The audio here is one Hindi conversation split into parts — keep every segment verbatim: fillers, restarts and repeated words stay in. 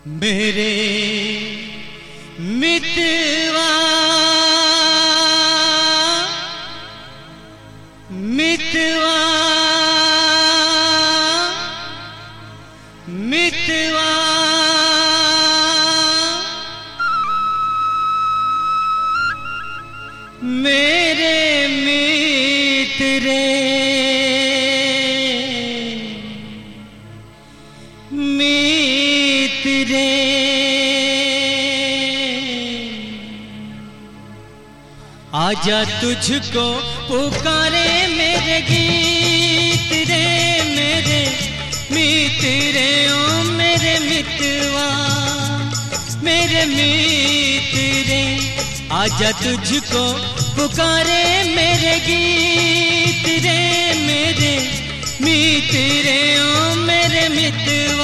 मेरे मितवा मितवा मितवा मेरे मित्र मित्र आजा तुझको पुकारे मेरे गीत रे मेरे मित्र ओ मेरे मितवा मेरे मित्र आजा तुझको पुकारे मेरे गीत रे मेरे मित्र ओ मेरे मितवा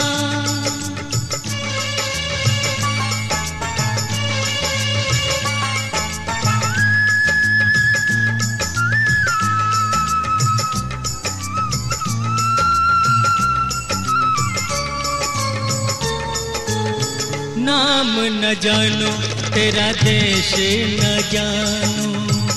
नाम न जानो तेरा देश न जानो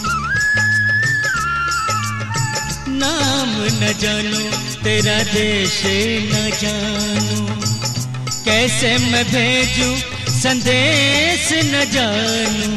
नाम न जानो तेरा देश न जानो कैसे मैं भेजूं संदेश न जानूं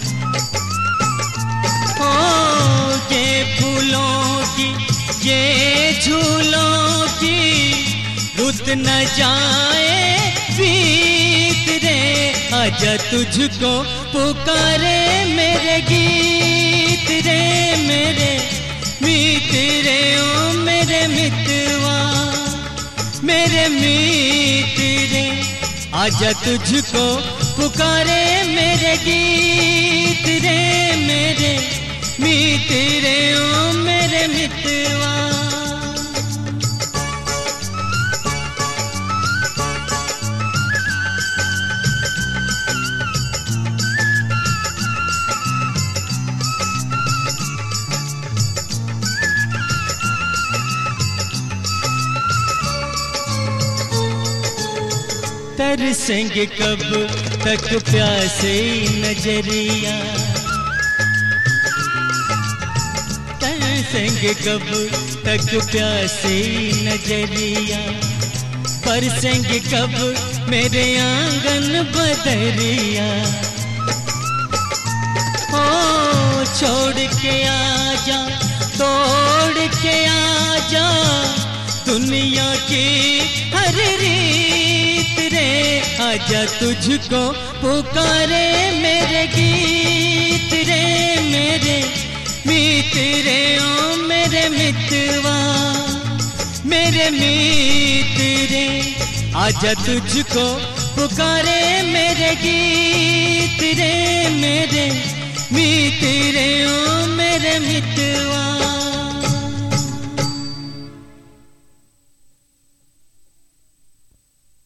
ओ ये फूलों की ये झूलों की रुत न जाए बीत रे आजा तुझको पुकारे मेरे गीत रे मेरे मित्र ओ मेरे मितवा मेरे मित्र आजा तुझको पुकारे मेरे गीत रे मेरे मित्र ओ मेरे मितवा तरसेंगे कब तक प्यासे नजरिया तरसेंगे कब तक प्यासे नजरिया बरसेंगे कब मेरे आंगन बदरिया ओ छोड़ के आजा तोड़ के आजा दुनिया की हर रीत रे आजा तुझको पुकारे मेरे गीत रे मेरे मित्र ओ मेरे मितवा मेरे मित्र आजा तुझको पुकारे मेरे गीत रे मेरे मित्र ओ मेरे मितवा।